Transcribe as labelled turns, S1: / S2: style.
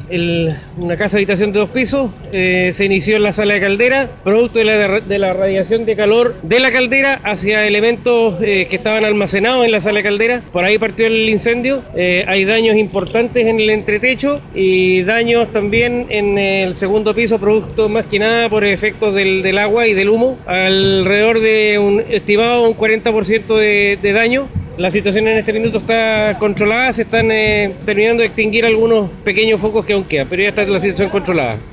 S1: una casa habitación de 2 pisos. Se inició en la sala de caldera, producto de la radiación de calor de la caldera hacia elementos que estaban almacenados en la sala de caldera. Por ahí partió el incendio. Hay daños importantes en el entretecho y daños también en el segundo piso, producto más que nada por efectos del agua y del humo. Alrededor de un estimado un 40% de daño. La situación en este minuto está controlada, se están terminando de extinguir algunos pequeños focos que aún quedan, pero ya está la situación controlada.